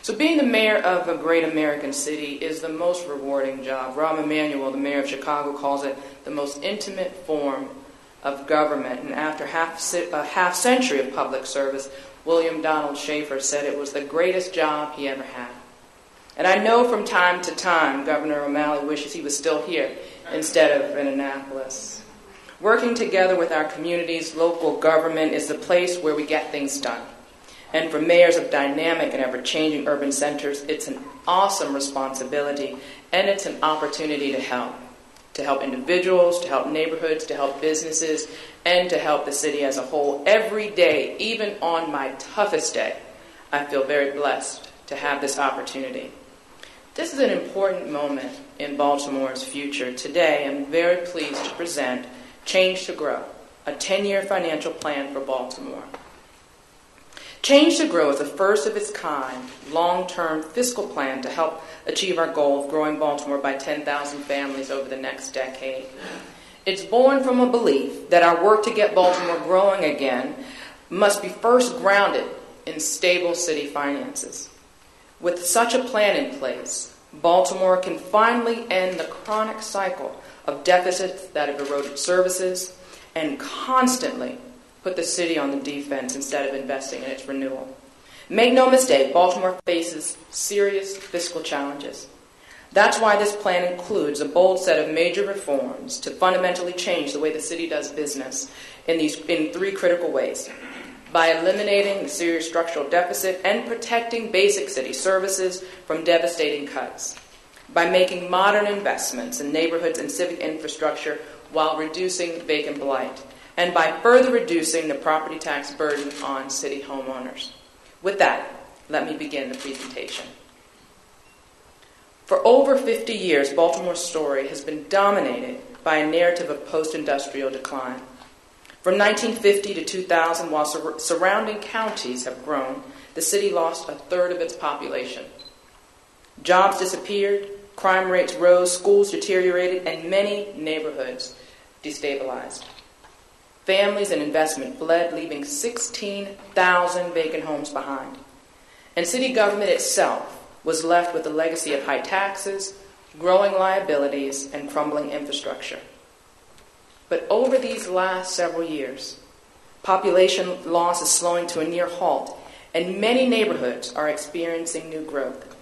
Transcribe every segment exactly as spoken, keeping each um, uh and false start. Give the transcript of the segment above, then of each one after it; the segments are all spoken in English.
So being the mayor of a great American city is the most rewarding job. Rahm Emanuel, the mayor of Chicago, calls it the most intimate form of government. And after half, a half century of public service, William Donald Schaefer said it was the greatest job he ever had. And I know from time to time Governor O'Malley wishes he was still here instead of in Annapolis. Working together with our communities, local government is the place where we get things done. And for mayors of dynamic and ever-changing urban centers, it's an awesome responsibility, and it's an opportunity to help. To help individuals, to help neighborhoods, to help businesses, and to help the city as a whole. Every day, even on my toughest day, I feel very blessed to have this opportunity. This is an important moment in Baltimore's future. Today, I'm very pleased to present Change to Grow, a ten-year financial plan for Baltimore. Change to Grow is the first of its kind, long-term fiscal plan to help achieve our goal of growing Baltimore by ten thousand families over the next decade. It's born from a belief that our work to get Baltimore growing again must be first grounded in stable city finances. With such a plan in place, Baltimore can finally end the chronic cycle of deficits that have eroded services and constantly put the city on the defense instead of investing in its renewal. Make no mistake, Baltimore faces serious fiscal challenges. That's why this plan includes a bold set of major reforms to fundamentally change the way the city does business in these in three critical ways. By eliminating the serious structural deficit and protecting basic city services from devastating cuts. By making modern investments in neighborhoods and civic infrastructure while reducing vacant blight. And by further reducing the property tax burden on city homeowners. With that, let me begin the presentation. For over fifty years, Baltimore's story has been dominated by a narrative of post-industrial decline. From nineteen fifty to two thousand, while sur- surrounding counties have grown, the city lost a third of its population. Jobs disappeared, crime rates rose, schools deteriorated, and many neighborhoods destabilized. Families and investment fled, leaving sixteen thousand vacant homes behind. And city government itself was left with a legacy of high taxes, growing liabilities, and crumbling infrastructure. But over these last several years, population loss is slowing to a near halt, and many neighborhoods are experiencing new growth.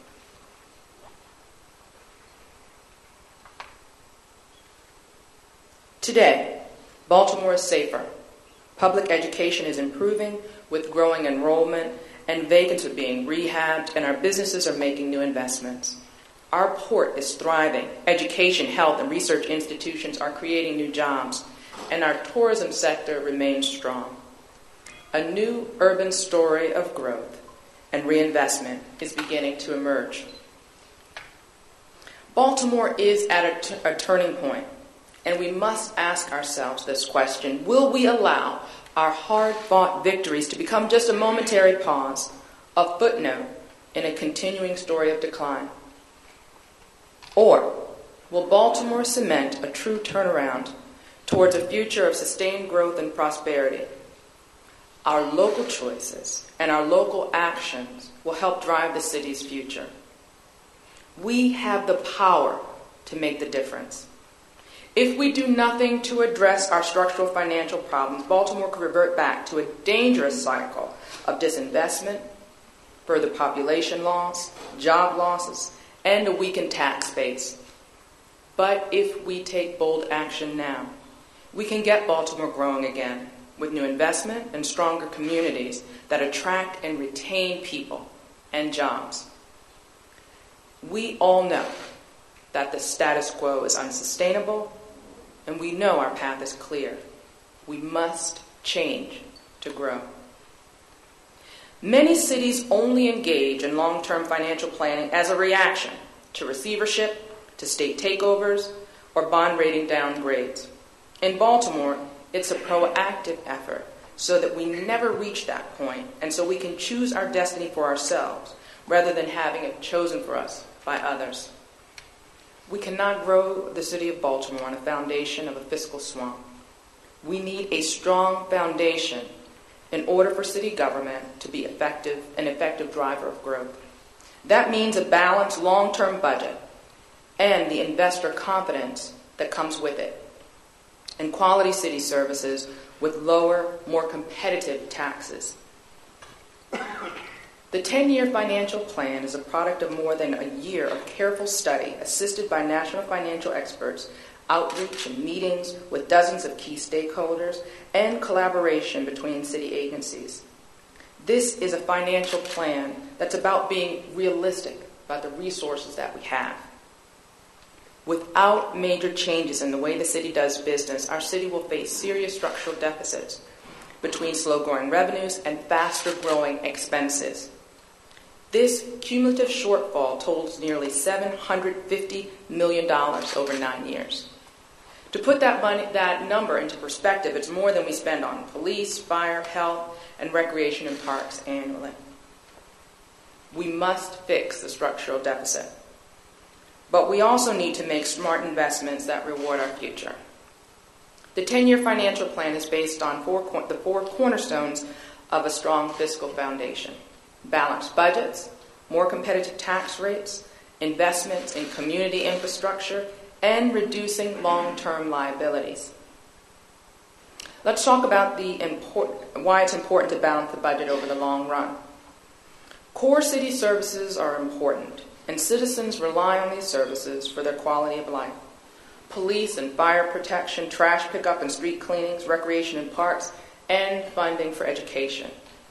Today, Baltimore is safer. Public education is improving with growing enrollment, and vacants are being rehabbed, and our businesses are making new investments. Our port is thriving. Education, health, and research institutions are creating new jobs, and our tourism sector remains strong. A new urban story of growth and reinvestment is beginning to emerge. Baltimore is at a, t- a turning point. And we must ask ourselves this question: will we allow our hard-fought victories to become just a momentary pause, a footnote in a continuing story of decline? Or will Baltimore cement a true turnaround towards a future of sustained growth and prosperity? Our local choices and our local actions will help drive the city's future. We have the power to make the difference. If we do nothing to address our structural financial problems, Baltimore could revert back to a dangerous cycle of disinvestment, further population loss, job losses, and a weakened tax base. But if we take bold action now, we can get Baltimore growing again with new investment and stronger communities that attract and retain people and jobs. We all know that the status quo is unsustainable, and we know our path is clear. We must change to grow. Many cities only engage in long-term financial planning as a reaction to receivership, to state takeovers, or bond rating downgrades. In Baltimore, it's a proactive effort so that we never reach that point, and so we can choose our destiny for ourselves rather than having it chosen for us by others. We cannot grow the city of Baltimore on a foundation of a fiscal swamp. We need a strong foundation in order for city government to be effective, an effective driver of growth. That means a balanced long-term budget and the investor confidence that comes with it, and quality city services with lower, more competitive taxes. The ten-year financial plan is a product of more than a year of careful study, assisted by national financial experts, outreach and meetings with dozens of key stakeholders, and collaboration between city agencies. This is a financial plan that's about being realistic about the resources that we have. Without major changes in the way the city does business, our city will face serious structural deficits between slow-growing revenues and faster-growing expenses. This cumulative shortfall totals nearly seven hundred fifty million dollars over nine years. To put that, money, that number into perspective, it's more than we spend on police, fire, health, and recreation and parks annually. We must fix the structural deficit. But we also need to make smart investments that reward our future. The ten-year financial plan is based on four, the four cornerstones of a strong fiscal foundation: balanced budgets, more competitive tax rates, investments in community infrastructure, and reducing long-term liabilities. Let's talk about the import- why it's important to balance the budget over the long run. Core city services are important, and citizens rely on these services for their quality of life. Police and fire protection, trash pickup and street cleanings, recreation and parks, and funding for education.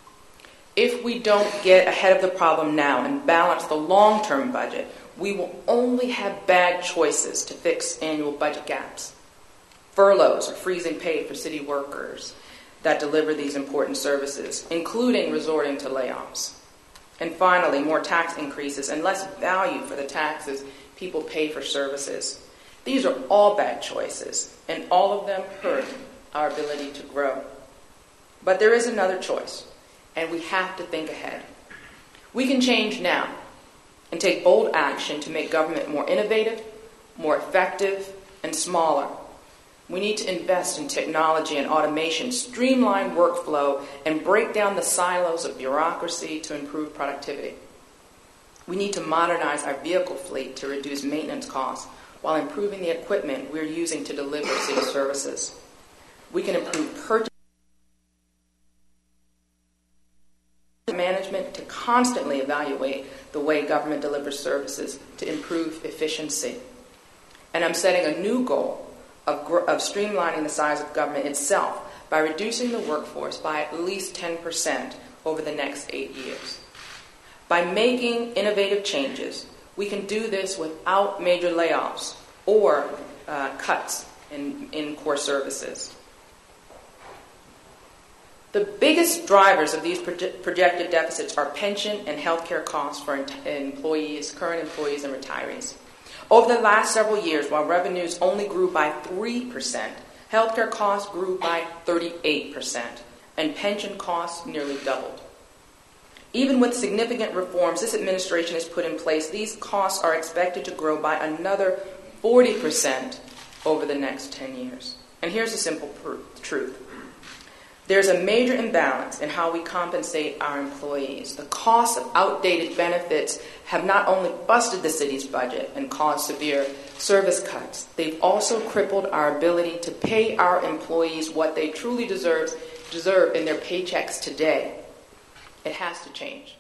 If we don't get ahead of the problem now and balance the long-term budget, we will only have bad choices to fix annual budget gaps. Furloughs or freezing pay for city workers that deliver these important services, including resorting to layoffs. And finally, more tax increases and less value for the taxes people pay for services. These are all bad choices, and all of them hurt our ability to grow. But there is another choice, and we have to think ahead. We can change now and take bold action to make government more innovative, more effective, and smaller. We need to invest in technology and automation, streamline workflow, and break down the silos of bureaucracy to improve productivity. We need to modernize our vehicle fleet to reduce maintenance costs while improving the equipment we're using to deliver city services. We can improve purchasing management to constantly evaluate the way government delivers services to improve efficiency. And I'm setting a new goal Of, gr- of streamlining the size of government itself by reducing the workforce by at least ten percent over the next eight years. By making innovative changes, we can do this without major layoffs or uh, cuts in, in core services. The biggest drivers of these proje- projected deficits are pension and health care costs for in- employees, current employees and retirees. Over the last several years, while revenues only grew by three percent, healthcare costs grew by thirty-eight percent, and pension costs nearly doubled. Even with significant reforms this administration has put in place, these costs are expected to grow by another forty percent over the next ten years. And here's a simple pr- truth. There's a major imbalance in how we compensate our employees. The costs of outdated benefits have not only busted the city's budget and caused severe service cuts, they've also crippled our ability to pay our employees what they truly deserve, deserve in their paychecks today. It has to change.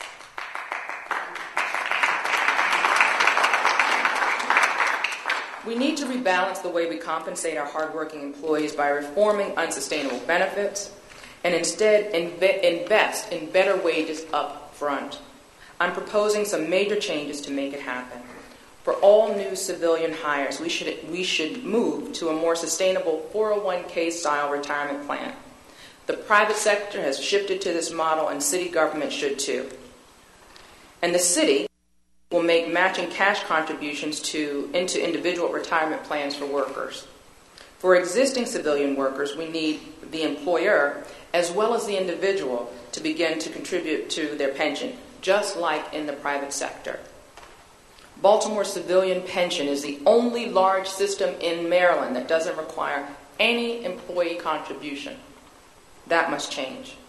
We need to rebalance the way we compensate our hardworking employees by reforming unsustainable benefits and instead inve- invest in better wages up front. I'm proposing some major changes to make it happen. For all new civilian hires, we should, we should move to a more sustainable four oh one k style retirement plan. The private sector has shifted to this model, and city government should too. And the city will make matching cash contributions to into individual retirement plans for workers. For existing civilian workers, we need the employer as well as the individual to begin to contribute to their pension, just like in the private sector. Baltimore civilian pension is the only large system in Maryland that doesn't require any employee contribution. That must change.